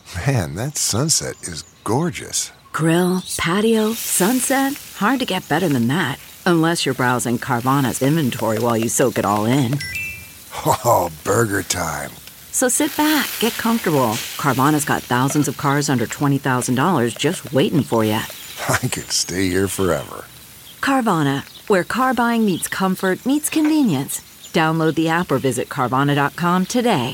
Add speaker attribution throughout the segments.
Speaker 1: Man, that sunset is gorgeous.
Speaker 2: Grill, patio, sunset. Hard to get better than that. Unless you're browsing Carvana's inventory while you soak it all in.
Speaker 1: Oh, burger time.
Speaker 2: So sit back, get comfortable. Carvana's got thousands of cars under $20,000 just waiting for you.
Speaker 1: I could stay here forever.
Speaker 2: Carvana, where car buying meets comfort meets convenience. Download the app or visit Carvana.com today.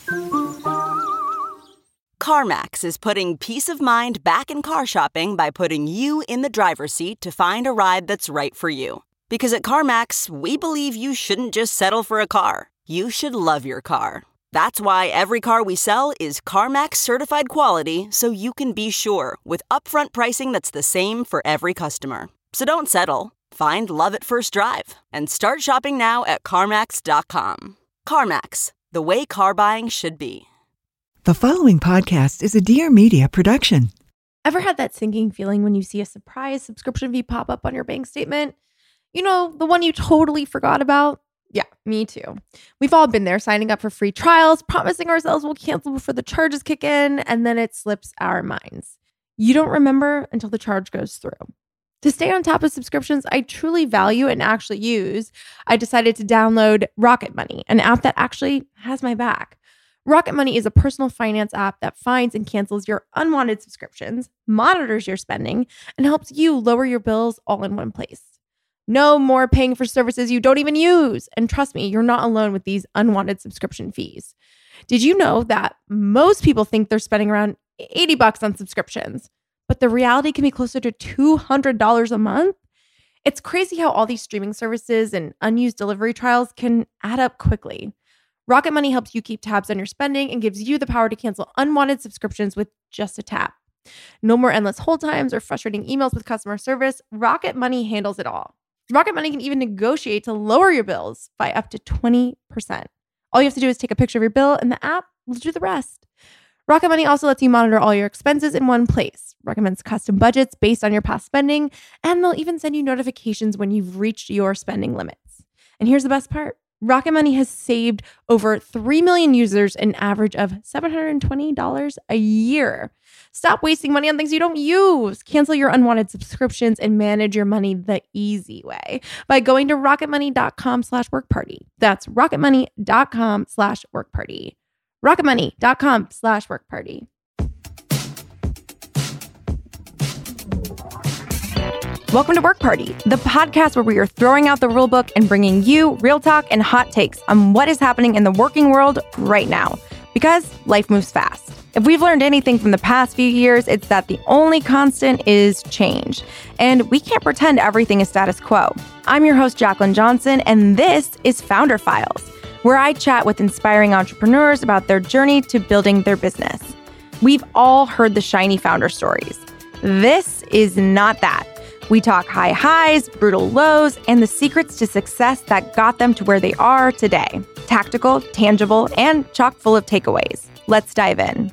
Speaker 3: CarMax is putting peace of mind back in car shopping by putting you in the driver's seat to find a ride that's right for you. Because at CarMax, we believe you shouldn't just settle for a car. You should love your car. That's why every car we sell is CarMax certified quality, so you can be sure with upfront pricing that's the same for every customer. So don't settle. Find love at first drive and start shopping now at CarMax.com. CarMax, the way car buying should be.
Speaker 4: The following podcast is a Dear Media production.
Speaker 5: Ever had that sinking feeling when you see a surprise subscription fee pop up on your bank statement? You know, the one you totally forgot about? Yeah, me too. We've all been there, signing up for free trials, promising ourselves we'll cancel before the charges kick in, and then it slips our minds. You don't remember until the charge goes through. To stay on top of subscriptions I truly value and actually use, I decided to download Rocket Money, an app that actually has my back. Rocket Money is a personal finance app that finds and cancels your unwanted subscriptions, monitors your spending, and helps you lower your bills all in one place. No more paying for services you don't even use. And trust me, you're not alone with these unwanted subscription fees. Did you know that most people think they're spending around $80 on subscriptions, but the reality can be closer to $200 a month? It's crazy how all these streaming services and unused delivery trials can add up quickly. Rocket Money helps you keep tabs on your spending and gives you the power to cancel unwanted subscriptions with just a tap. No more endless hold times or frustrating emails with customer service. Rocket Money handles it all. Rocket Money can even negotiate to lower your bills by up to 20%. All you have to do is take a picture of your bill and the app will do the rest. Rocket Money also lets you monitor all your expenses in one place, recommends custom budgets based on your past spending, and they'll even send you notifications when you've reached your spending limits. And here's the best part. Rocket Money has saved over 3 million users an average of $720 a year. Stop wasting money on things you don't use. Cancel your unwanted subscriptions and manage your money the easy way by going to rocketmoney.com/workparty. That's rocketmoney.com/workparty. rocketmoney.com/workparty. Welcome to Work Party, the podcast where we are throwing out the rule book and bringing you real talk and hot takes on what is happening in the working world right now. Because life moves fast. If we've learned anything from the past few years, it's that the only constant is change. And we can't pretend everything is status quo. I'm your host, Jacqueline Johnson, and this is Founder Files, where I chat with inspiring entrepreneurs about their journey to building their business. We've all heard the shiny founder stories. This is not that. We talk high highs, brutal lows, and the secrets to success that got them to where they are today. Tactical, tangible, and chock full of takeaways. Let's dive in.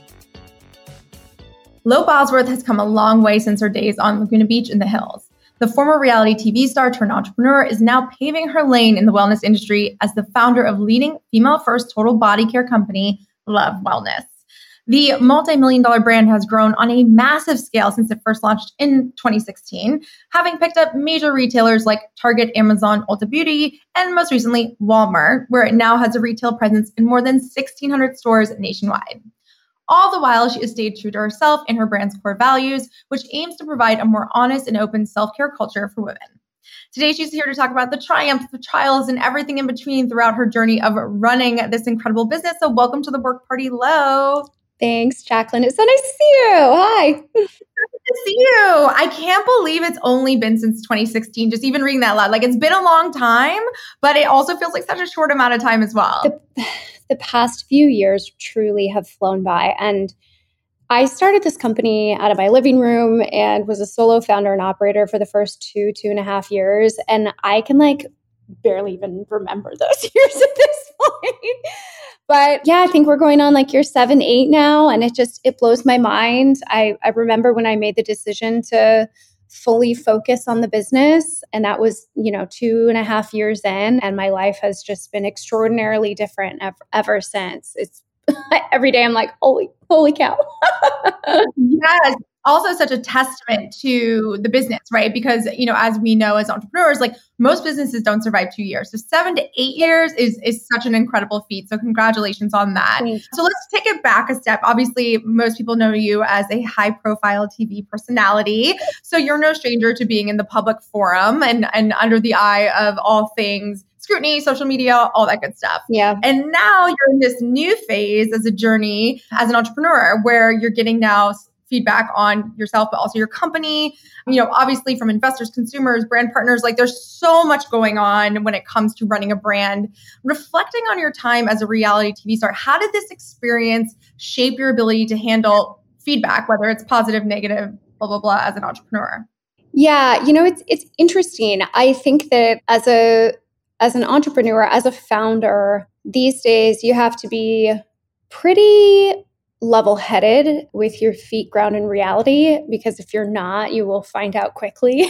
Speaker 6: Lo Bosworth has come a long way since her days on Laguna Beach in the hills. The former reality TV star turned entrepreneur is now paving her lane in the wellness industry as the founder of leading female-first total body care company, Love Wellness. The multi-million-dollar brand has grown on a massive scale since it first launched in 2016, having picked up major retailers like Target, Amazon, Ulta Beauty, and most recently, Walmart, where it now has a retail presence in more than 1,600 stores nationwide. All the while, she has stayed true to herself and her brand's core values, which aims to provide a more honest and open self-care culture for women. Today, she's here to talk about the triumphs, the trials, and everything in between throughout her journey of running this incredible business. So welcome to the Work Party, Lo.
Speaker 7: Thanks, Jacqueline. It's so nice to see you. Hi.
Speaker 6: Good to see you. I can't believe it's only been since 2016, just even reading that loud. Like, it's been a long time, but it also feels like such a short amount of time as well.
Speaker 7: The past few years truly have flown by. And I started this company out of my living room and was a solo founder and operator for the first 2.5 years. And I can barely even remember those years at this point. But yeah, I think we're going on year 7, 8 now. And it blows my mind. I remember when I made the decision to fully focus on the business. And that was, 2.5 years in. And my life has just been extraordinarily different ever since. It's every day I'm like, holy cow.
Speaker 6: Yes. Also such a testament to the business, right? Because, as we know as entrepreneurs, like most businesses don't survive 2 years. So 7 to 8 years is such an incredible feat. So congratulations on that. So let's take it back a step. Obviously, most people know you as a high profile TV personality. So you're no stranger to being in the public forum and under the eye of all things scrutiny, social media, all that good stuff.
Speaker 7: Yeah.
Speaker 6: And now you're in this new phase as a journey as an entrepreneur where you're getting now feedback on yourself, but also your company, obviously from investors, consumers, brand partners, like there's so much going on when it comes to running a brand. Reflecting on your time as a reality TV star, how did this experience shape your ability to handle feedback, whether it's positive, negative, blah, blah, blah, as an entrepreneur?
Speaker 7: Yeah, it's interesting. I think that as an entrepreneur, as a founder, these days you have to be pretty level-headed with your feet grounded in reality, because if you're not, you will find out quickly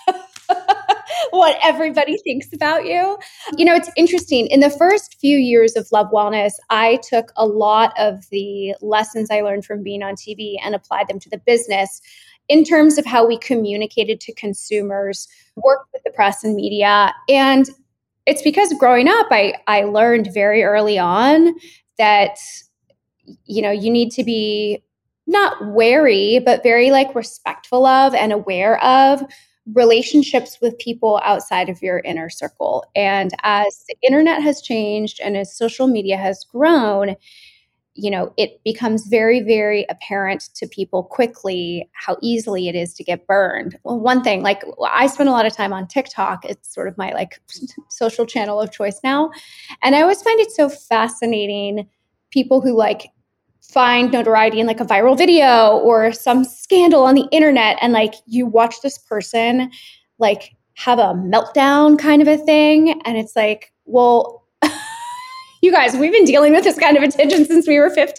Speaker 7: what everybody thinks about you. It's interesting. In the first few years of Love Wellness, I took a lot of the lessons I learned from being on TV and applied them to the business in terms of how we communicated to consumers, worked with the press and media. And it's because growing up, I learned very early on that you need to be not wary, but very respectful of and aware of relationships with people outside of your inner circle. And as the internet has changed and as social media has grown, it becomes very, very apparent to people quickly how easily it is to get burned. Well, one thing, I spend a lot of time on TikTok. It's sort of my social channel of choice now. And I always find it so fascinating, people who find notoriety in a viral video or some scandal on the internet. And you watch this person have a meltdown kind of a thing. And it's well, you guys, we've been dealing with this kind of attention since we were 15.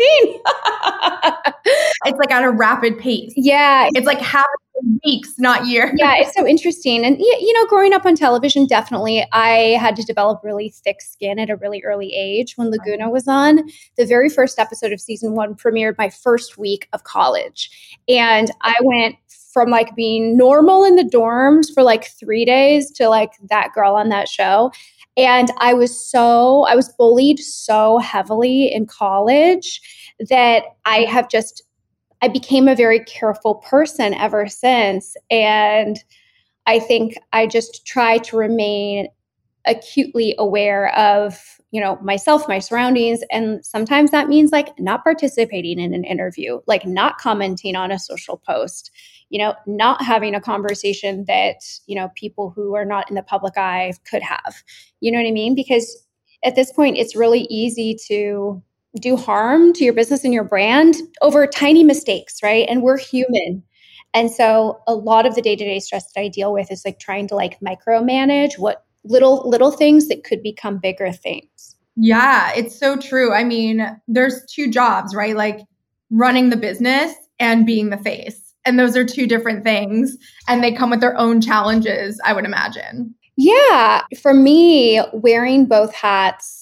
Speaker 6: It's at a rapid pace.
Speaker 7: Yeah.
Speaker 6: It's happening in weeks, not years.
Speaker 7: Yeah, it's so interesting. And, growing up on television, definitely, I had to develop really thick skin at a really early age. When Laguna was on, the very first episode of season 1 premiered my first week of college. And I went from being normal in the dorms for 3 days to that girl on that show. And I was bullied so heavily in college that I became a very careful person ever since. And I think I just try to remain acutely aware of, myself, my surroundings. And sometimes that means not participating in an interview, not commenting on a social post, not having a conversation that, people who are not in the public eye could have. You know what I mean? Because at this point, it's really easy to do harm to your business and your brand over tiny mistakes, right? And we're human. And so a lot of the day-to-day stress that I deal with is trying to micromanage what little things that could become bigger things.
Speaker 6: Yeah, it's so true. I mean, there's 2 jobs, right? Running the business and being the face. And those are 2 different things. And they come with their own challenges, I would imagine.
Speaker 7: Yeah. For me, wearing both hats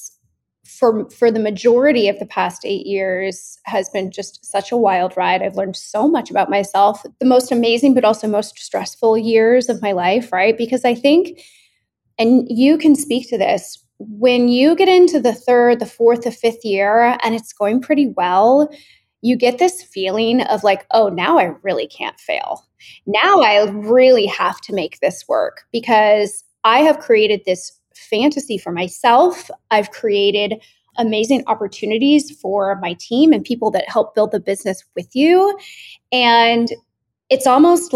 Speaker 7: for the majority of the past 8 years has been just such a wild ride. I've learned so much about myself, the most amazing, but also most stressful years of my life, right? Because I think, and you can speak to this, when you get into the 3rd, the 4th, the 5th year, and it's going pretty well, you get this feeling of oh, now I really can't fail. Now I really have to make this work because I have created this fantasy for myself. I've created amazing opportunities for my team and people that help build the business with you. And it's almost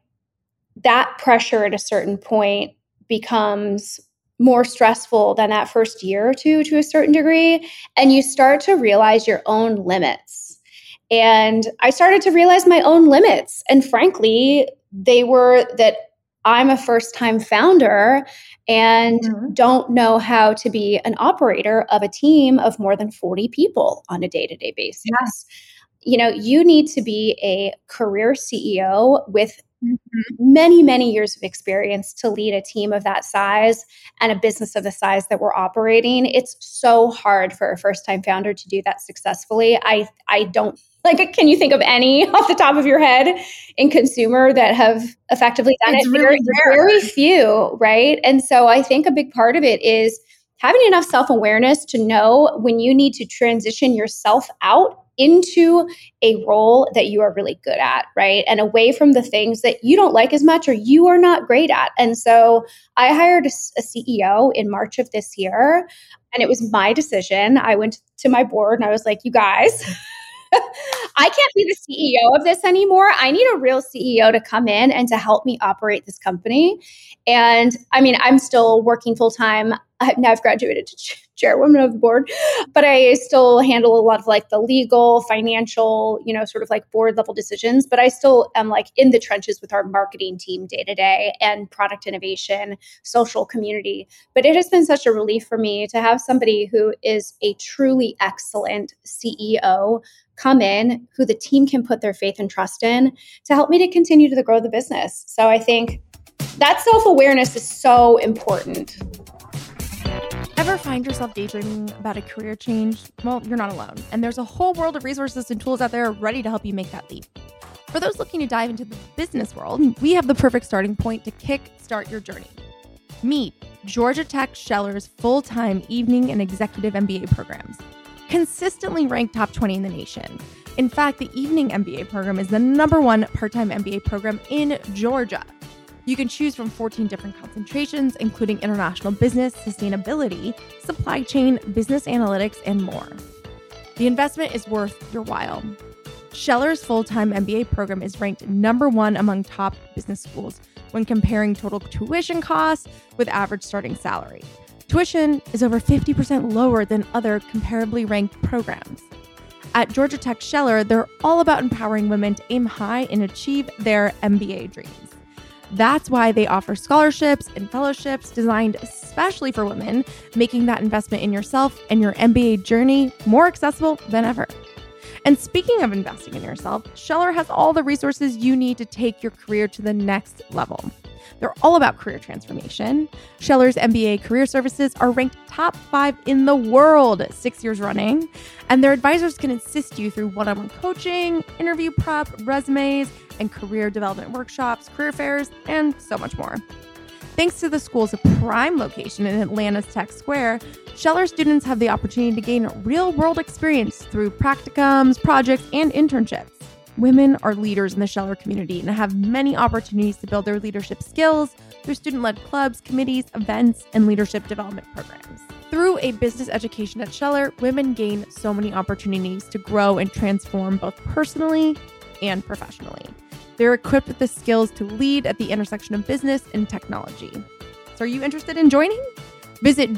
Speaker 7: that pressure at a certain point becomes more stressful than that first year or two to a certain degree. And you start to realize your own limits. And I started to realize my own limits. And frankly, they were that I'm a first-time founder and don't know how to be an operator of a team of more than 40 people on a day-to-day basis. Yeah. You need to be a career CEO with many, many years of experience to lead a team of that size and a business of the size that we're operating. It's so hard for a first-time founder to do that successfully. I don't, like, can you think of any off the top of your head in consumer that have effectively done
Speaker 6: It's
Speaker 7: it?
Speaker 6: really
Speaker 7: Very few, right? And so I think a big part of it is having enough self-awareness to know when you need to transition yourself out into a role that you are really good at, right? And away from the things that you don't like as much or you are not great at. And so I hired a CEO in March of this year, and it was my decision. I went to my board and I was like, you guys, I can't be the CEO of this anymore. I need a real CEO to come in and to help me operate this company. And I mean, I'm still working full time. I've graduated to chairwoman of the board, but I still handle a lot of like the legal, financial, sort of like board level decisions. But I still am like in the trenches with our marketing team day to day and product innovation, social community. But it has been such a relief for me to have somebody who is a truly excellent CEO come in, who the team can put their faith and trust in to help me to continue to grow the business. So I think that self-awareness is so important.
Speaker 5: Ever find yourself daydreaming about a career change? Well, you're not alone. And there's a whole world of resources and tools out there ready to help you make that leap. For those looking to dive into the business world, we have the perfect starting point to kickstart your journey. Meet Georgia Tech Scheller's full-time evening and executive MBA programs. Consistently ranked top 20 in the nation. In fact, the evening MBA program is the #1 part-time MBA program in Georgia. You can choose from 14 different concentrations, including international business, sustainability, supply chain, business analytics, and more. The investment is worth your while. Scheller's full-time MBA program is ranked #1 among top business schools when comparing total tuition costs with average starting salary. Tuition is over 50% lower than other comparably ranked programs. At Georgia Tech Scheller, they're all about empowering women to aim high and achieve their MBA dreams. That's why they offer scholarships and fellowships designed especially for women, making that investment in yourself and your MBA journey more accessible than ever. And speaking of investing in yourself, Scheller has all the resources you need to take your career to the next level. They're all about career transformation. Scheller's MBA career services are ranked top 5 in the world 6 years running, and their advisors can assist you through one-on-one coaching, interview prep, resumes, and career development workshops, career fairs, and so much more. Thanks to the school's prime location in Atlanta's Tech Square, Scheller students have the opportunity to gain real-world experience through practicums, projects, and internships. Women are leaders in the Scheller community and have many opportunities to build their leadership skills through student-led clubs, committees, events, and leadership development programs. Through a business education at Scheller, women gain so many opportunities to grow and transform both personally and professionally. They're equipped with the skills to lead at the intersection of business and technology. So are you interested in joining? Visit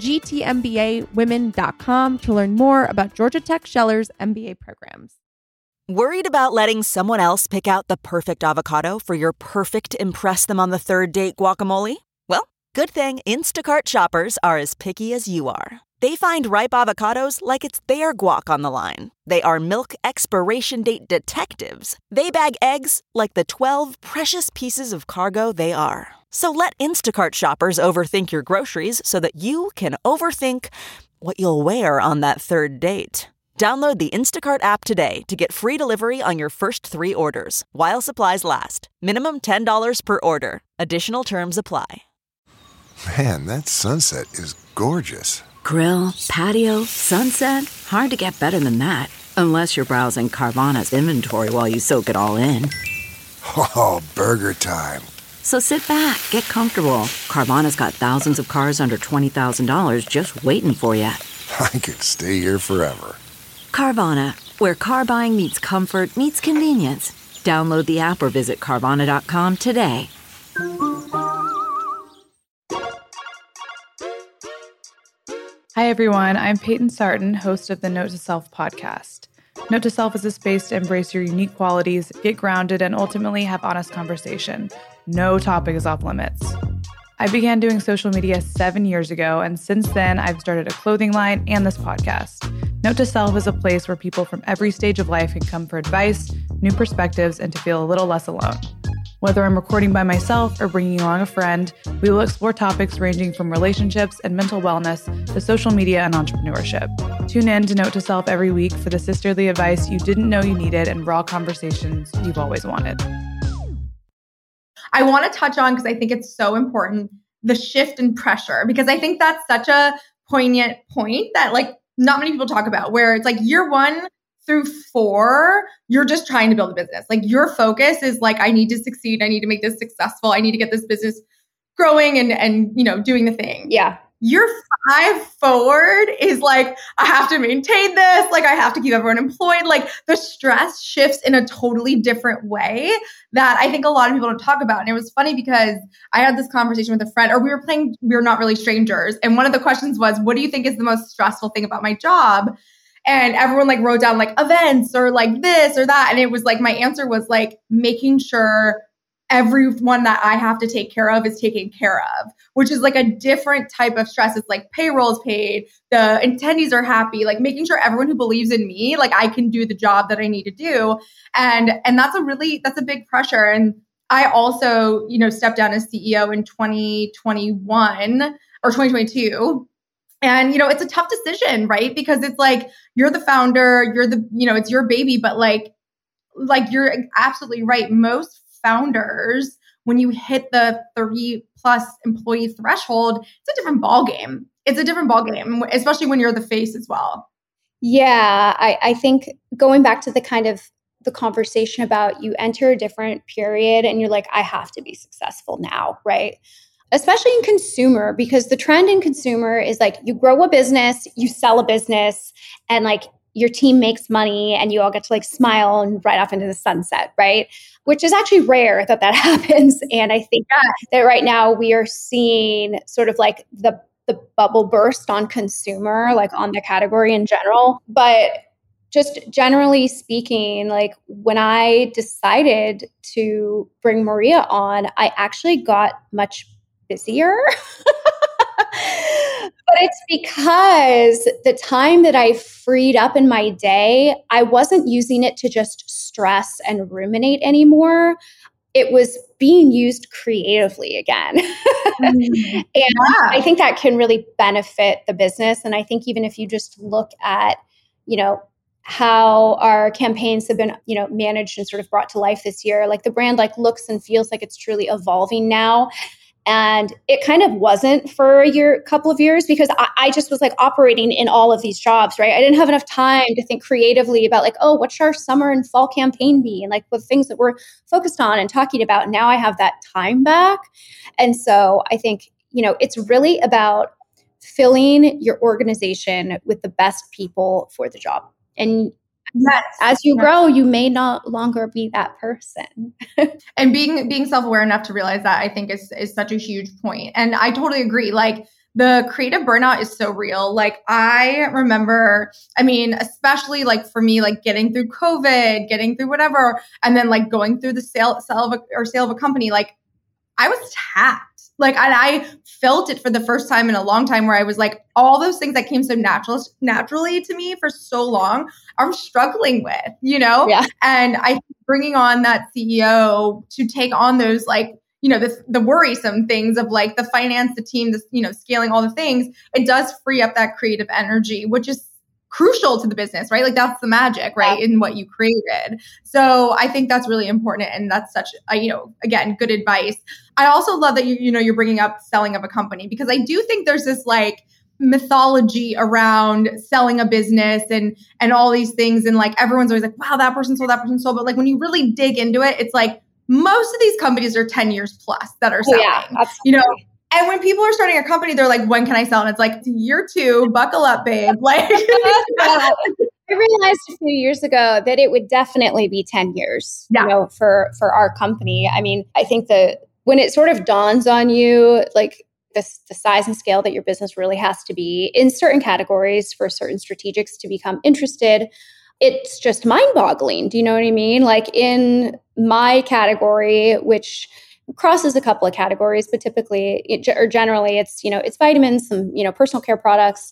Speaker 5: gtmbawomen.com to learn more about Georgia Tech Scheller's MBA programs.
Speaker 3: Worried about letting someone else pick out the perfect avocado for your perfect impress-them-on-the-third-date guacamole? Well, good thing Instacart shoppers are as picky as you are. They find ripe avocados like it's their guac on the line. They are milk expiration date detectives. They bag eggs like the 12 precious pieces of cargo they are. So let Instacart shoppers overthink your groceries so that you can overthink what you'll wear on that third date. Download the Instacart app today to get free delivery on your first 3 orders, while supplies last. Minimum $10 per order. Additional terms apply.
Speaker 1: Man, that sunset is gorgeous.
Speaker 2: Grill, patio, sunset. Hard to get better than that. Unless you're browsing Carvana's inventory while you soak it all in.
Speaker 1: Oh, burger time.
Speaker 2: So sit back, get comfortable. Carvana's got thousands of cars under $20,000 just waiting for you.
Speaker 1: I could stay here forever.
Speaker 2: Carvana, where car buying meets comfort meets convenience. Download the app or visit Carvana.com today.
Speaker 8: Hi, everyone. I'm Peyton Sarton, host of the Note to Self podcast. Note to Self is a space to embrace your unique qualities, get grounded, and ultimately have honest conversation. No topic is off limits. I began doing social media 7 years ago, and since then, I've started a clothing line and this podcast. Note to Self is a place where people from every stage of life can come for advice, new perspectives, and to feel a little less alone. Whether I'm recording by myself or bringing along a friend, we will explore topics ranging from relationships and mental wellness to social media and entrepreneurship. Tune in to Note to Self every week for the sisterly advice you didn't know you needed and raw conversations you've always wanted.
Speaker 6: I want to touch on, because I think it's so important, the shift in pressure, because I think that's such a poignant point that like not many people talk about, where it's like year 1 through 4, you're just trying to build a business. Like your focus is like, I need to succeed. I need to make this successful. I need to get this business growing and doing the thing.
Speaker 7: Yeah.
Speaker 6: Year 5 forward is like, I have to maintain this. Like I have to keep everyone employed. Like the stress shifts in a totally different way that I think a lot of people don't talk about. And it was funny because I had this conversation with a friend, or we were not really strangers. And one of the questions was, what do you think is the most stressful thing about my job? And everyone like wrote down like events or like this or that. And it was like, my answer was like making sure everyone that I have to take care of is taken care of, which is like a different type of stress. It's like payroll is paid, the attendees are happy, like making sure everyone who believes in me, like I can do the job that I need to do. And that's a big pressure. And I also, stepped down as CEO in 2021 or 2022. And, it's a tough decision, right? Because it's like, you're the founder, it's your baby, but like you're absolutely right. Most founders, when you hit the 30+ employee threshold, it's a different ballgame. It's a different ballgame, especially when you're the face as well.
Speaker 7: Yeah, I think going back to the conversation about you enter a different period and you're like, I have to be successful now, right? Especially in consumer, because the trend in consumer is like you grow a business, you sell a business, and like your team makes money and you all get to like smile and ride off into the sunset, right? Which is actually rare that happens. And I think that right now we are seeing sort of like the bubble burst on consumer, like on the category in general. But just generally speaking, like when I decided to bring Maria on, I actually got much busier. But it's because the time that I freed up in my day, I wasn't using it to just stress and ruminate anymore. It was being used creatively again. And I think that can really benefit the business. And I think even if you just look at, how our campaigns have been, managed and sort of brought to life this year, like the brand like looks and feels like it's truly evolving now. And it kind of wasn't for a couple of years, because I just was like operating in all of these jobs, right? I didn't have enough time to think creatively about like, oh, what should our summer and fall campaign be? And like the things that we're focused on and talking about. Now I have that time back. And so I think, it's really about filling your organization with the best people for the job. And as you grow, you may not longer be that person.
Speaker 6: And being self-aware enough to realize that, I think is such a huge point. And I totally agree. Like the creative burnout is so real. Like I remember, especially like for me, like getting through COVID, getting through whatever, and then like going through the sale of a company, like I was tapped. Like, and I felt it for the first time in a long time, where I was like, all those things that came so naturally to me for so long, I'm struggling with, Yeah. And I think bringing on that CEO to take on those, like, the worrisome things of like the finance, the team, scaling all the things, it does free up that creative energy, which is crucial to the business, right? Like that's the magic, right? In what you created. So I think that's really important. And that's such, again, good advice. I also love that you're bringing up selling of a company, because I do think there's this like mythology around selling a business and all these things. And like, everyone's always like, wow, that person sold. But like, when you really dig into it, it's like most of these companies are 10 years plus that are selling, And when people are starting a company, they're like, when can I sell? And it's like, year 2, buckle up, babe. Like,
Speaker 7: I realized a few years ago that it would definitely be 10 years, for our company. I think that when it sort of dawns on you, like the size and scale that your business really has to be in certain categories for certain strategics to become interested, it's just mind-boggling. Do you know what I mean? Like in my category, which crosses a couple of categories, but typically generally it's, it's vitamins, some, personal care products,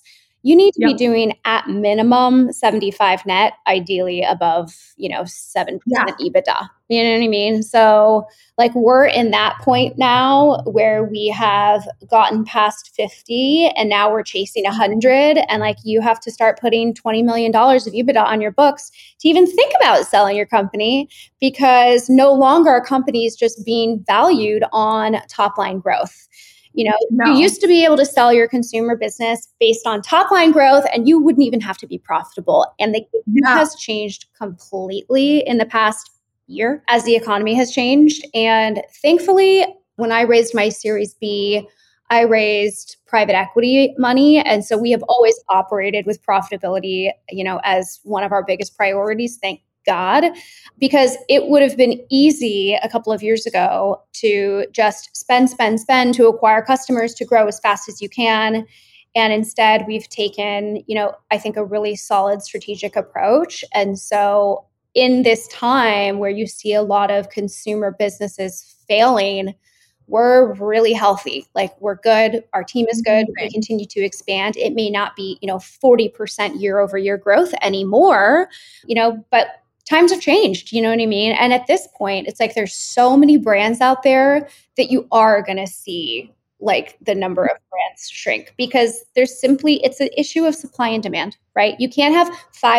Speaker 7: you need to be doing at minimum 75 net, ideally above, 7% EBITDA. You know what I mean? So like we're in that point now where we have gotten past 50 and now we're chasing 100. And like you have to start putting $20 million of EBITDA on your books to even think about selling your company, because no longer are companies just being valued on top line growth. You used to be able to sell your consumer business based on top line growth and you wouldn't even have to be profitable. And the game has changed completely in the past year as the economy has changed. And thankfully, when I raised my Series B, I raised private equity money. And so we have always operated with profitability, as one of our biggest priorities. Thank God, because it would have been easy a couple of years ago to just spend to acquire customers, to grow as fast as you can. And instead we've taken, I think a really solid strategic approach. And so in this time where you see a lot of consumer businesses failing, we're really healthy. Like we're good. Our team is good. We continue to expand. It may not be, 40% year over year growth anymore, but times have changed, you know what I mean? And at this point, it's like there's so many brands out there that you are going to see like the number of brands shrink, because it's an issue of supply and demand, right? You can't have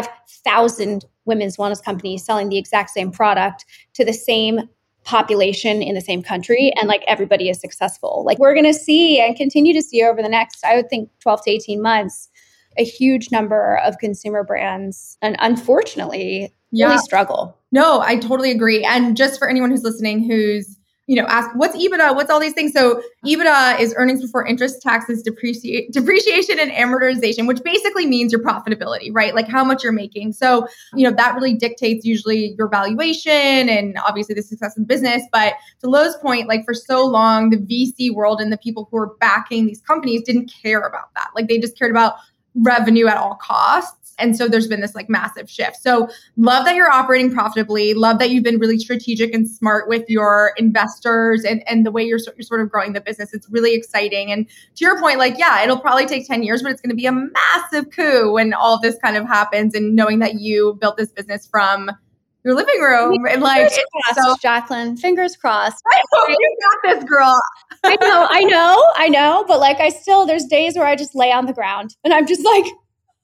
Speaker 7: 5,000 women's wellness companies selling the exact same product to the same population in the same country and like everybody is successful. Like we're going to see and continue to see over the next, I would think 12 to 18 months, a huge number of consumer brands, and unfortunately really struggle.
Speaker 6: No, I totally agree. And just for anyone who's listening, who's, ask what's EBITDA, what's all these things. So EBITDA is earnings before interest, taxes, depreciation, and amortization, which basically means your profitability, right? Like how much you're making. So, that really dictates usually your valuation and obviously the success of the business. But to Lo's point, like for so long, the VC world and the people who are backing these companies didn't care about that. Like they just cared about revenue at all costs. And so there's been this like massive shift. So love that you're operating profitably. Love that you've been really strategic and smart with your investors and the way you're sort of growing the business. It's really exciting. And to your point, like, it'll probably take 10 years, but it's going to be a massive coup when all of this kind of happens. And knowing that you built this business from your living room and like,
Speaker 7: fingers crossed, Jacqueline, fingers crossed.
Speaker 6: I know, you got this, girl.
Speaker 7: I know. But like, there's days where I just lay on the ground and I'm just like,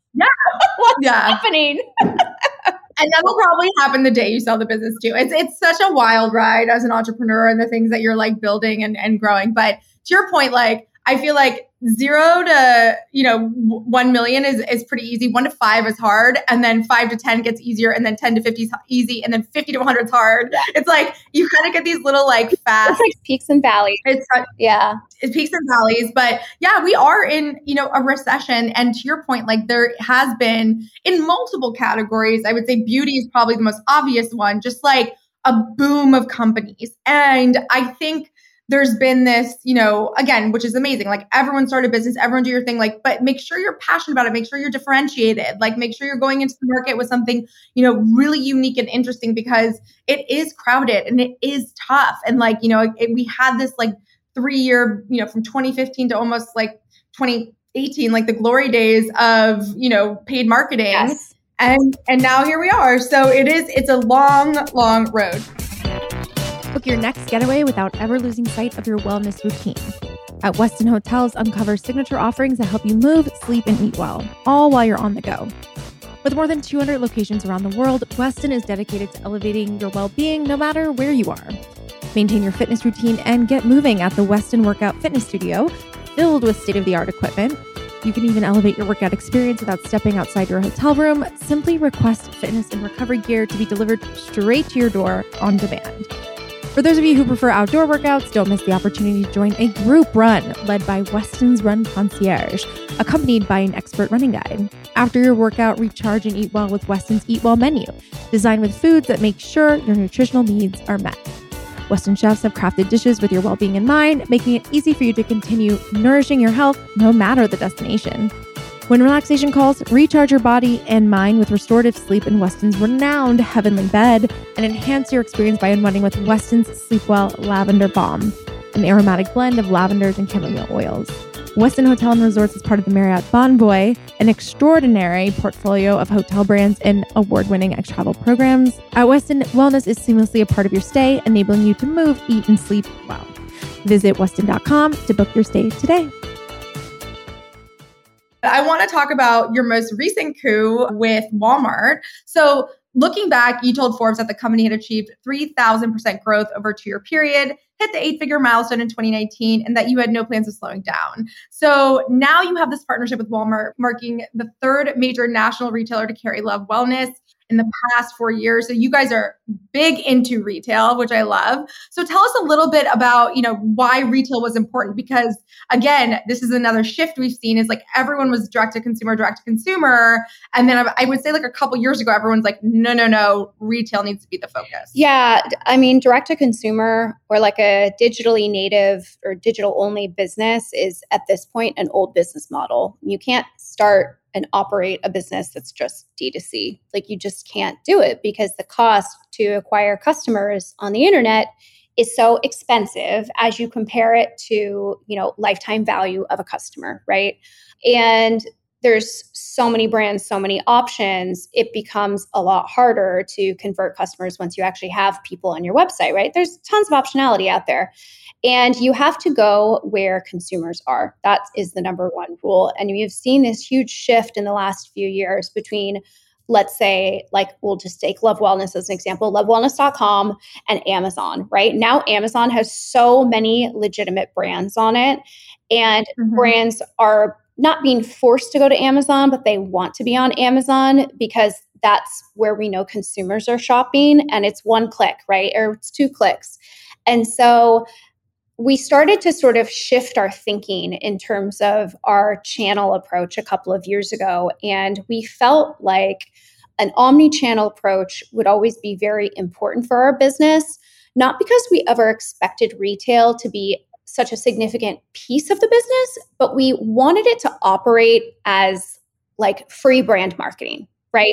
Speaker 7: what's happening?
Speaker 6: And that'll probably happen the day you sell the business too. It's such a wild ride as an entrepreneur and the things that you're like building and growing. But to your point, like, I feel like 0 to, 1 million is pretty easy. 1 to 5 is hard. And then 5 to 10 gets easier. And then 10 to 50 is easy. And then 50 to 100 is hard. It's like, you kind of get these little like fast.
Speaker 7: It's like peaks and valleys.
Speaker 6: It's peaks and valleys. But we are in, a recession. And to your point, like there has been in multiple categories, I would say beauty is probably the most obvious one, just like a boom of companies. And I think there's been this, again, which is amazing. Like everyone start a business, everyone do your thing, like, but make sure you're passionate about it. Make sure you're differentiated. Like make sure you're going into the market with something, really unique and interesting, because it is crowded and it is tough. And like, we had this like 3-year, from 2015 to almost like 2018, like the glory days of, paid marketing.
Speaker 7: Yes.
Speaker 6: And now here we are. So it's a long, long road.
Speaker 5: Book your next getaway without ever losing sight of your wellness routine. At Westin Hotels, uncover signature offerings that help you move, sleep, and eat well, all while you're on the go. With more than 200 locations around the world, Westin is dedicated to elevating your well-being no matter where you are. Maintain your fitness routine and get moving at the Westin Workout Fitness Studio, filled with state-of-the-art equipment. You can even elevate your workout experience without stepping outside your hotel room. Simply request fitness and recovery gear to be delivered straight to your door on demand. For those of you who prefer outdoor workouts, don't miss the opportunity to join a group run led by Westin's Run Concierge, accompanied by an expert running guide. After your workout, recharge and eat well with Westin's Eat Well menu, designed with foods that make sure your nutritional needs are met. Westin chefs have crafted dishes with your well-being in mind, making it easy for you to continue nourishing your health no matter the destination. When relaxation calls, recharge your body and mind with restorative sleep in Westin's renowned Heavenly Bed, and enhance your experience by unwinding with Westin's Sleep Well Lavender Balm, an aromatic blend of lavenders and chamomile oils. Westin Hotel and Resorts is part of the Marriott Bonvoy, an extraordinary portfolio of hotel brands and award-winning ex-travel programs. At Westin, wellness is seamlessly a part of your stay, enabling you to move, eat, and sleep well. Visit Westin.com to book your stay today.
Speaker 6: I want to talk about your most recent coup with Walmart. So looking back, you told Forbes that the company had achieved 3,000% growth over a 2-year period, hit the 8-figure milestone in 2019, and that you had no plans of slowing down. So now you have this partnership with Walmart, marking the 3rd major national retailer to carry Love Wellness in the past 4 years. So you guys are big into retail, which I love. So tell us a little bit about, why retail was important, because again, this is another shift we've seen is like everyone was direct to consumer. And then I would say like a couple years ago, everyone's like, no, retail needs to be the focus.
Speaker 7: Yeah. I mean, direct to consumer or like a digitally native or digital only business is at this point an old business model. You can't start and operate a business that's just D2C. Like you just can't do it because the cost to acquire customers on the internet is so expensive as you compare it to, lifetime value of a customer, right? And there's so many brands, so many options, it becomes a lot harder to convert customers once you actually have people on your website, right? There's tons of optionality out there. And you have to go where consumers are. That is the number one rule. And you've seen this huge shift in the last few years between, let's say, like we'll just take Love Wellness as an example, lovewellness.com and Amazon, right? Now Amazon has so many legitimate brands on it. And brands are not being forced to go to Amazon, but they want to be on Amazon because that's where we know consumers are shopping. And it's 1 click, right? Or it's 2 clicks. And so we started to sort of shift our thinking in terms of our channel approach a couple of years ago. And we felt like an omni-channel approach would always be very important for our business, not because we ever expected retail to be such a significant piece of the business, but we wanted it to operate as like free brand marketing. Right.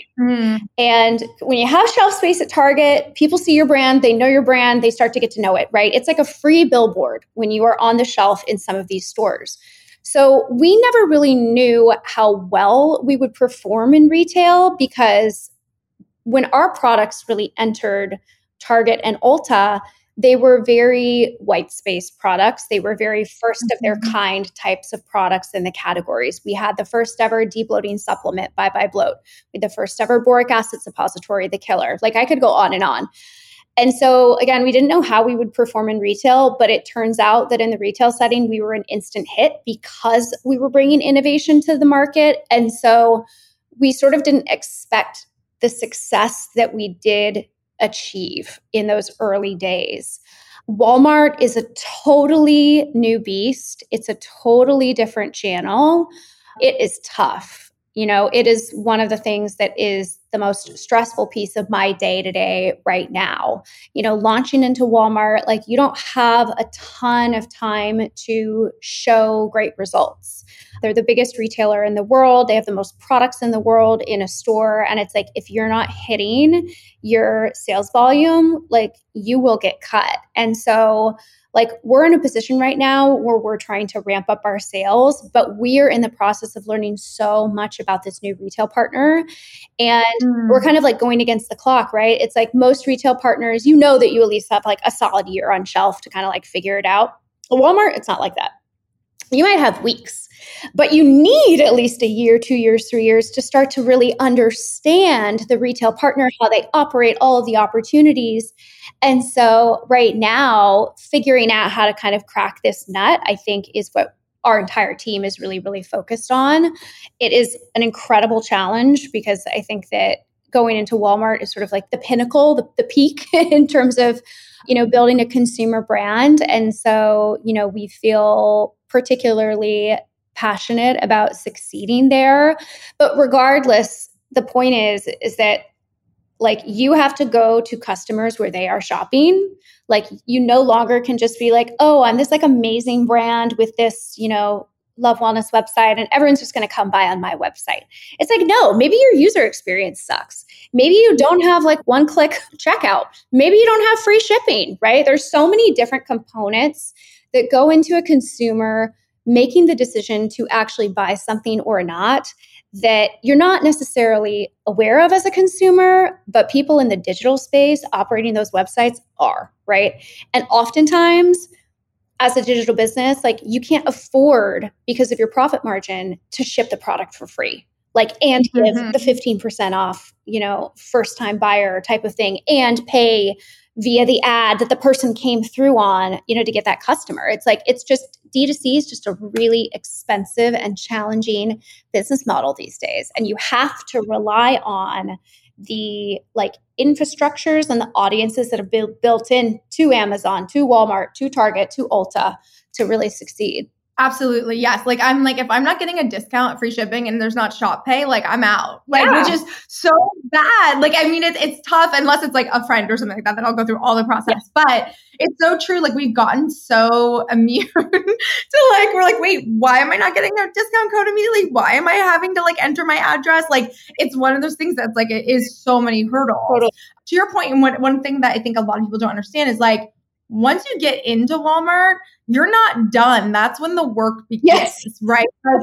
Speaker 7: And when you have shelf space at Target, people see your brand, they know your brand, they start to get to know it, right? It's like a free billboard when you are on the shelf in some of these stores. So we never really knew how well we would perform in retail because when our products really entered Target and Ulta, they were very white space products. They were very first of their kind types of products in the categories. We had the first ever de-bloating supplement, Bye Bye Bloat. We had the first ever boric acid suppository, The Killer. Like I could go on and on. And so again, we didn't know how we would perform in retail, but it turns out that in the retail setting, we were an instant hit because we were bringing innovation to the market. And so we sort of didn't expect the success that we did achieve in those early days. Walmart is a totally new beast. It's a totally different channel. It is tough. It is one of the things that is the most stressful piece of my day to day right now. Launching into Walmart, like you don't have a ton of time to show great results. They're the biggest retailer in the world. They have the most products in the world in a store. And it's like, if you're not hitting your sales volume, like you will get cut. And so like we're in a position right now where we're trying to ramp up our sales, but we are in the process of learning so much about this new retail partner. And we're kind of like going against the clock, right? It's like most retail partners, that you at least have like a solid year on shelf to kind of like figure it out. Walmart, it's not like that. You might have weeks, but you need at least a year, 2 years, 3 years to start to really understand the retail partner, how they operate, all of the opportunities. And so right now, figuring out how to kind of crack this nut, I think is what our entire team is really, really focused on. It is an incredible challenge because I think that going into Walmart is sort of like the pinnacle, the peak in terms of, building a consumer brand. And so, we feel particularly passionate about succeeding there. But regardless, the point is that like you have to go to customers where they are shopping. Like you no longer can just be like, oh, I'm this like amazing brand with this, Love Wellness website and everyone's just going to come by on my website. It's like, no, maybe your user experience sucks. Maybe you don't have like 1-click checkout. Maybe you don't have free shipping, right? There's so many different components that go into a consumer making the decision to actually buy something or not that you're not necessarily aware of as a consumer, but people in the digital space operating those websites are, right? And oftentimes, as a digital business, like you can't afford, because of your profit margin, to ship the product for free. Like, and give the 15% off, first time buyer type of thing, and pay via the ad that the person came through on, to get that customer. It's just D2C is just a really expensive and challenging business model these days. And you have to rely on the infrastructures and the audiences that have been built in to Amazon, to Walmart, to Target, to Ulta to really succeed.
Speaker 6: Absolutely. Yes. If I'm not getting a discount, free shipping, and there's not Shop Pay, I'm out. Which is so bad. It's tough unless it's a friend or something like that, then I'll go through all the process. Yeah. But it's so true. We've gotten so immune to we're wait, why am I not getting a discount code immediately? Why am I having to enter my address? It's one of those things that's it is so many hurdles. Totally. To your point, and one thing that I think a lot of people don't understand is once you get into Walmart, you're not done. That's when the work begins, yes. Right?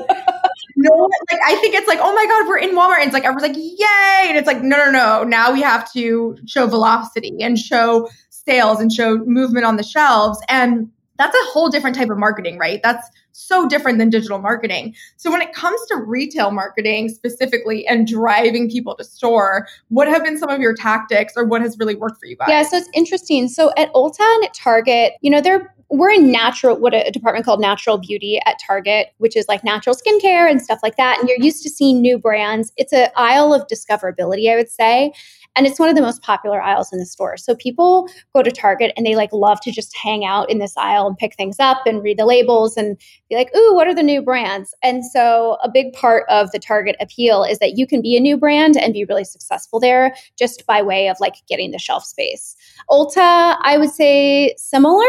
Speaker 6: I think it's oh my God, we're in Walmart. And it's everyone's yay. And it's no. Now we have to show velocity and show sales and show movement on the shelves. And that's a whole different type of marketing, right? That's so different than digital marketing. So when it comes to retail marketing specifically and driving people to store, what have been some of your tactics or what has really worked for you guys?
Speaker 7: Yeah, so it's interesting. So at Ulta and at Target, we're in a department called natural beauty at Target, which is natural skincare and stuff like that. And you're used to seeing new brands. It's an aisle of discoverability, I would say. And it's one of the most popular aisles in the store. So people go to Target and they love to just hang out in this aisle and pick things up and read the labels and be ooh, what are the new brands? And so a big part of the Target appeal is that you can be a new brand and be really successful there just by way of getting the shelf space. Ulta, I would say similar,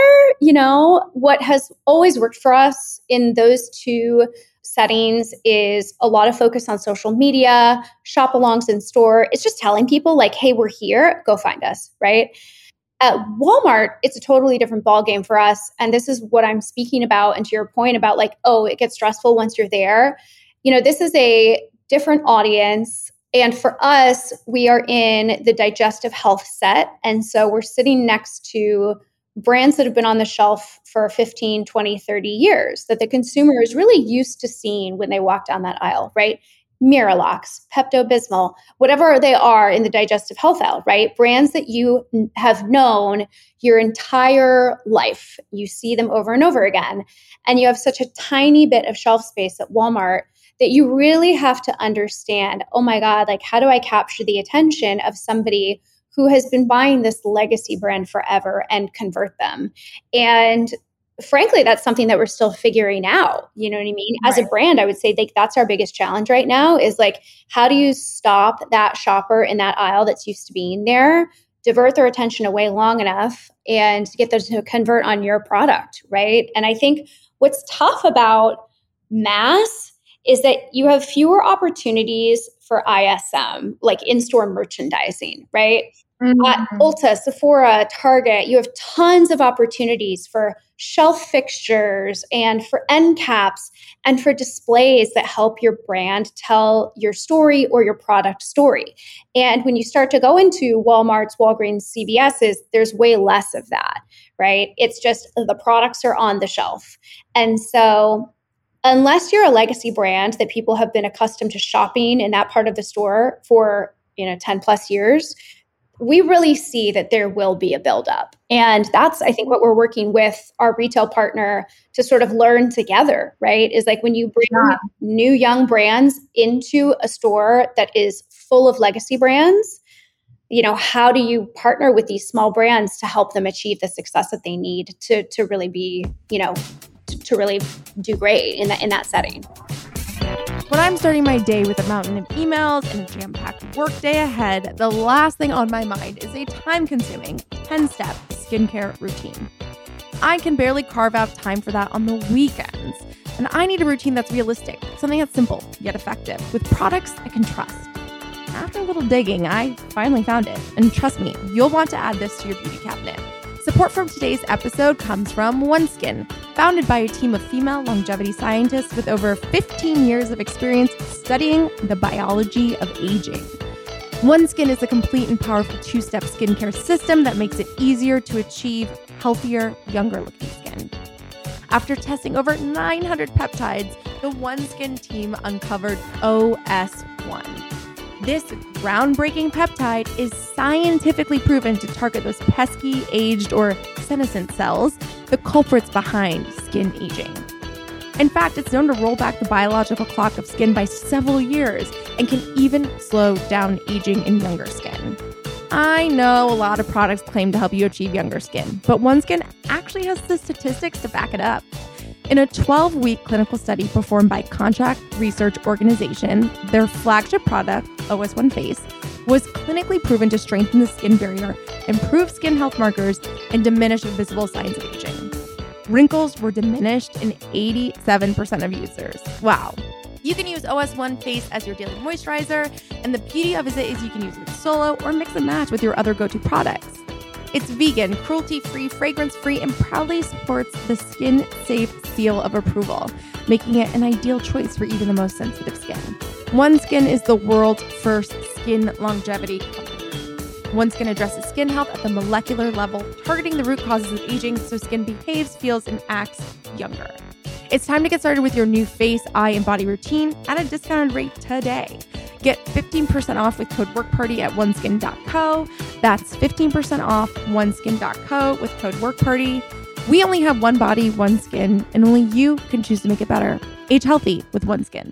Speaker 7: what has always worked for us in those two settings is a lot of focus on social media, shop alongs in store. It's just telling people hey, we're here, go find us, right? At Walmart, it's a totally different ballgame for us. And this is what I'm speaking about. And to your point about it gets stressful once you're there. This is a different audience. And for us, we are in the digestive health set. And so we're sitting next to brands that have been on the shelf for 15, 20, 30 years that the consumer is really used to seeing when they walk down that aisle, right? Miralax, Pepto-Bismol, whatever they are in the digestive health aisle, right? Brands that you have known your entire life. You see them over and over again. And you have such a tiny bit of shelf space at Walmart that you really have to understand, oh my God, how do I capture the attention of somebody who has been buying this legacy brand forever and convert them? And frankly, that's something that we're still figuring out. You know what I mean? As a brand, I would say that's our biggest challenge right now is how do you stop that shopper in that aisle that's used to being there, divert their attention away long enough and get them to convert on your product, right? And I think what's tough about mass is that you have fewer opportunities for ISM, in-store merchandising, right? At Ulta, Sephora, Target, you have tons of opportunities for shelf fixtures and for end caps and for displays that help your brand tell your story or your product story. And when you start to go into Walmart's, Walgreens, CVS's, there's way less of that, right? It's just the products are on the shelf. And so unless you're a legacy brand that people have been accustomed to shopping in that part of the store for 10 plus years, we really see that there will be a buildup. And that's, I think, what we're working with our retail partner to sort of learn together, right? Is when you bring new young brands into a store that is full of legacy brands, how do you partner with these small brands to help them achieve the success that they need to really be, to really do great in that setting?
Speaker 5: When I'm starting my day with a mountain of emails and a jam-packed workday ahead, the last thing on my mind is a time-consuming 10-step skincare routine. I can barely carve out time for that on the weekends, and I need a routine that's realistic, something that's simple yet effective, with products I can trust. After a little digging, I finally found it, and trust me, you'll want to add this to your beauty cabinet. Support from today's episode comes from OneSkin, founded by a team of female longevity scientists with over 15 years of experience studying the biology of aging. OneSkin is a complete and powerful two-step skincare system that makes it easier to achieve healthier, younger-looking skin. After testing over 900 peptides, the OneSkin team uncovered OS1. This groundbreaking peptide is scientifically proven to target those pesky, aged, or senescent cells, the culprits behind skin aging. In fact, it's known to roll back the biological clock of skin by several years and can even slow down aging in younger skin. I know a lot of products claim to help you achieve younger skin, but OneSkin actually has the statistics to back it up. In a 12-week clinical study performed by Contract Research Organization, their flagship product, OS1 Face, was clinically proven to strengthen the skin barrier, improve skin health markers, and diminish visible signs of aging. Wrinkles were diminished in 87% of users. Wow. You can use OS1 Face as your daily moisturizer, and the beauty of it is you can use it solo or mix and match with your other go-to products. It's vegan, cruelty-free, fragrance-free, and proudly supports the skin-safe seal of approval, making it an ideal choice for even the most sensitive skin. OneSkin is the world's first skin longevity company. OneSkin addresses skin health at the molecular level, targeting the root causes of aging so skin behaves, feels, and acts younger. It's time to get started with your new face, eye, and body routine at a discounted rate today. Get 15% off with code WORKPARTY at oneskin.co. That's 15% off oneskin.co with code WORKPARTY. We only have one body, one skin, and only you can choose to make it better. Age healthy with OneSkin.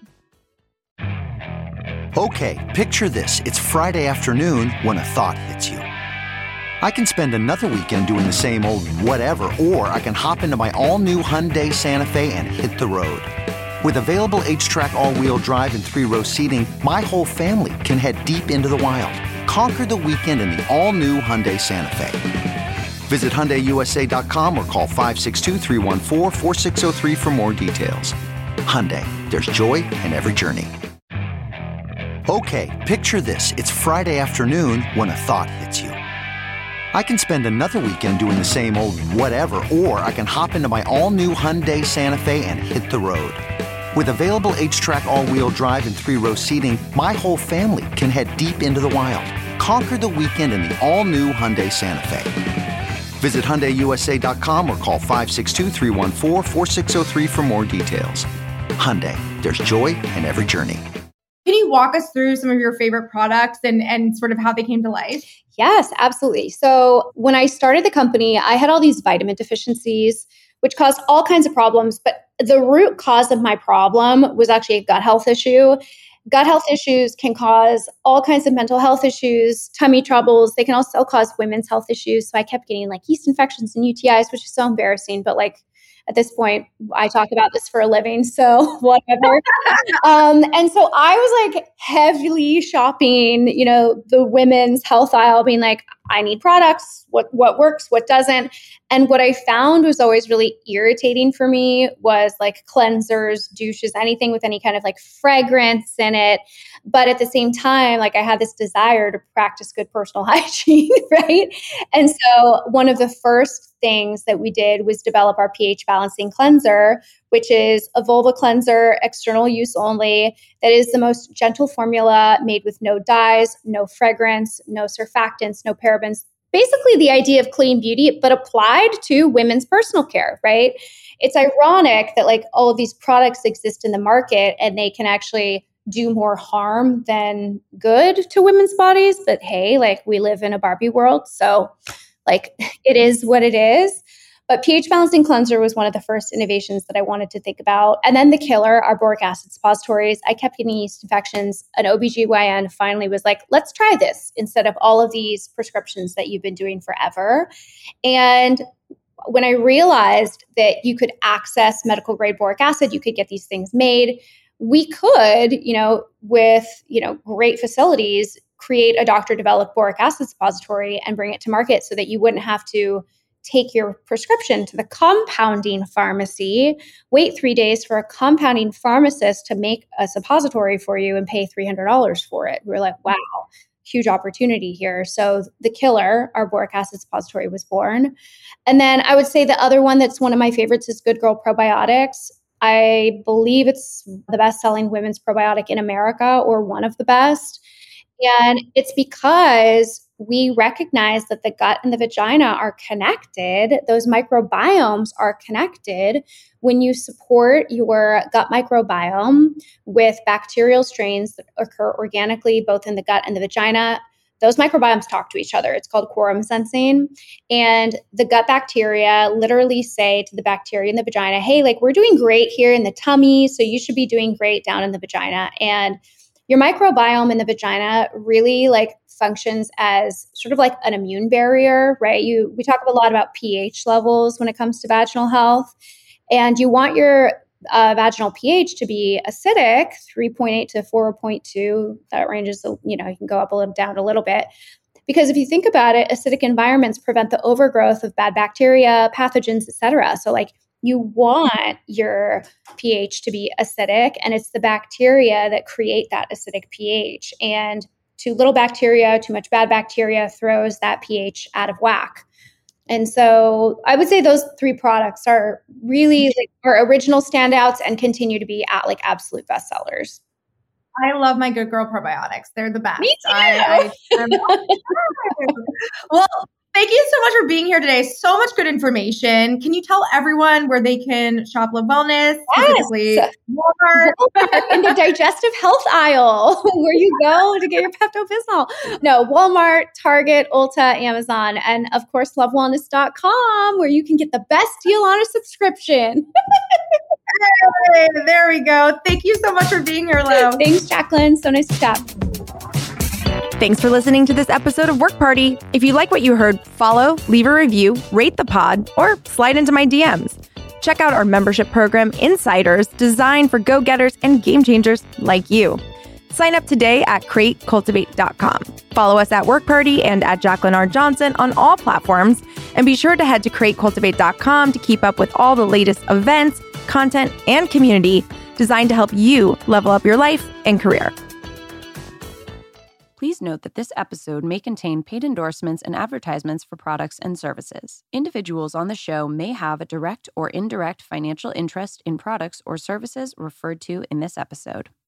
Speaker 9: Okay, picture this. It's Friday afternoon when a thought hits you. I can spend another weekend doing the same old whatever, or I can hop into my all-new Hyundai Santa Fe and hit the road. With available H-Track all-wheel drive and 3-row seating, my whole family can head deep into the wild. Conquer the weekend in the all-new Hyundai Santa Fe. Visit HyundaiUSA.com or call 562-314-4603 for more details. Hyundai, there's joy in every journey. Okay, picture this. It's Friday afternoon when a thought hits you. I can spend another weekend doing the same old whatever, or I can hop into my all-new Hyundai Santa Fe and hit the road. With available H-Track all-wheel drive and 3-row seating, my whole family can head deep into the wild. Conquer the weekend in the all-new Hyundai Santa Fe. Visit HyundaiUSA.com or call 562-314-4603 for more details. Hyundai, there's joy in every journey.
Speaker 6: Can you walk us through some of your favorite products and sort of how they came to life?
Speaker 7: Yes, absolutely. So when I started the company, I had all these vitamin deficiencies, which caused all kinds of problems. But the root cause of my problem was actually a gut health issue. Gut health issues can cause all kinds of mental health issues, tummy troubles. They can also cause women's health issues. So I kept getting like yeast infections and UTIs, which is so embarrassing. But like at this point, I talk about this for a living, so whatever. And so I was like heavily shopping, the women's health aisle, being like, I need products, what works, what doesn't. And what I found was always really irritating for me was like cleansers, douches, anything with any kind of like fragrance in it. But at the same time, like I had this desire to practice good personal hygiene, right? And so one of the first things that we did was develop our pH balancing cleanser, which is a vulva cleanser, external use only, that is the most gentle formula made with no dyes, no fragrance, no surfactants, no parabens. Basically the idea of clean beauty, but applied to women's personal care, right? It's ironic that like all of these products exist in the market and they can actually do more harm than good to women's bodies. But hey, like we live in a Barbie world. So like it is what it is. But pH balancing cleanser was one of the first innovations that I wanted to think about. And then the killer, our boric acid suppositories. I kept getting yeast infections. An OBGYN finally was like, let's try this instead of all of these prescriptions that you've been doing forever. And when I realized that you could access medical grade boric acid, you could get these things made. We could, with, great facilities, create a doctor-developed boric acid suppository and bring it to market so that you wouldn't have to take your prescription to the compounding pharmacy, wait 3 days for a compounding pharmacist to make a suppository for you and pay $300 for it. We're like, wow, huge opportunity here. So the killer, our boric acid suppository, was born. And then I would say the other one that's one of my favorites is Good Girl Probiotics. I believe it's the best-selling women's probiotic in America, or one of the best. And it's because we recognize that the gut and the vagina are connected. Those microbiomes are connected. When you support your gut microbiome with bacterial strains that occur organically, both in the gut and the vagina, those microbiomes talk to each other. It's called quorum sensing. And the gut bacteria literally say to the bacteria in the vagina, hey, like, we're doing great here in the tummy, so you should be doing great down in the vagina. And your microbiome in the vagina really like functions as sort of like an immune barrier, right? We talk a lot about pH levels when it comes to vaginal health, and you want your vaginal pH to be acidic, 3.8 to 4.2. That ranges, you can go up a little, down a little bit. Because if you think about it, acidic environments prevent the overgrowth of bad bacteria, pathogens, et cetera. So like you want your pH to be acidic, and it's the bacteria that create that acidic pH. And too little bacteria, too much bad bacteria throws that pH out of whack. And so I would say those three products are really like our original standouts and continue to be at like absolute bestsellers.
Speaker 6: I love my Good Girl Probiotics. They're the best.
Speaker 7: Me too.
Speaker 6: Well, thank you so much for being here today. So much good information. Can you tell everyone where they can shop Love Wellness, specifically Walmart?
Speaker 7: In the digestive health aisle, where you go to get your Pepto-Bismol. No, Walmart, Target, Ulta, Amazon, and of course, lovewellness.com, where you can get the best deal on a subscription.
Speaker 6: Hey, there we go. Thank you so much for being here, Lo.
Speaker 7: Thanks, Jacqueline. So nice to chat.
Speaker 5: Thanks for listening to this episode of Work Party. If you like what you heard, follow, leave a review, rate the pod, or slide into my DMs. Check out our membership program, Insiders, designed for go-getters and game changers like you. Sign up today at createcultivate.com. Follow us at Work Party and at Jacqueline R. Johnson on all platforms. And be sure to head to createcultivate.com to keep up with all the latest events, content, and community designed to help you level up your life and career.
Speaker 2: Please note that this episode may contain paid endorsements and advertisements for products and services. Individuals on the show may have a direct or indirect financial interest in products or services referred to in this episode.